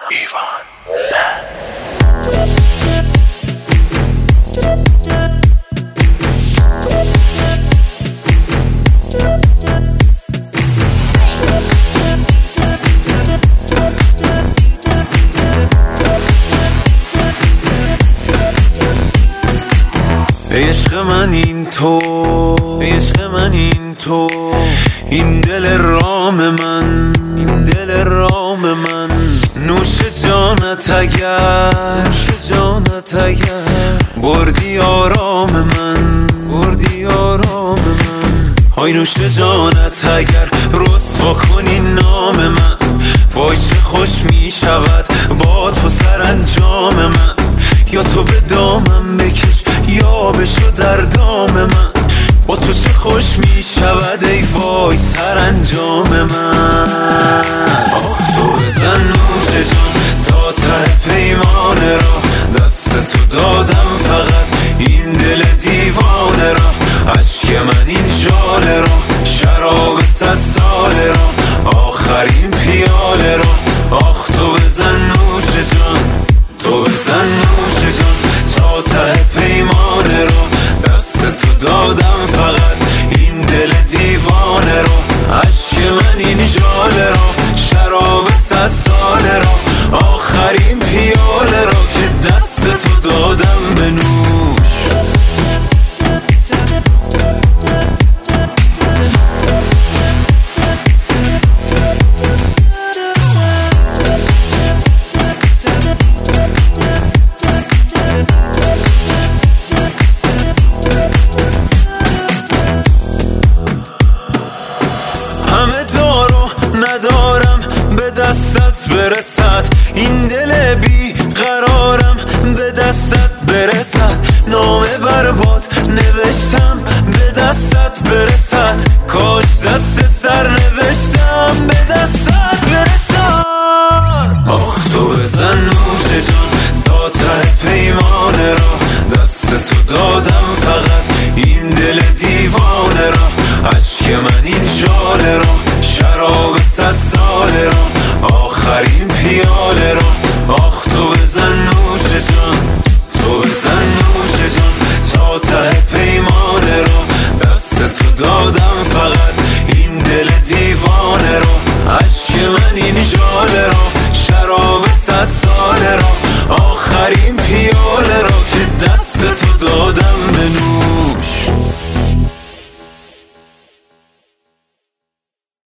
عشق من این تو، عشق من این تو، این دل رام من، این دل رام من، نوش جانت اگر، نوش جانت اگر بردی آرام من، بردی آرام من. های نوش جانت اگر رسوا کنی نام من، وای چه خوش می شود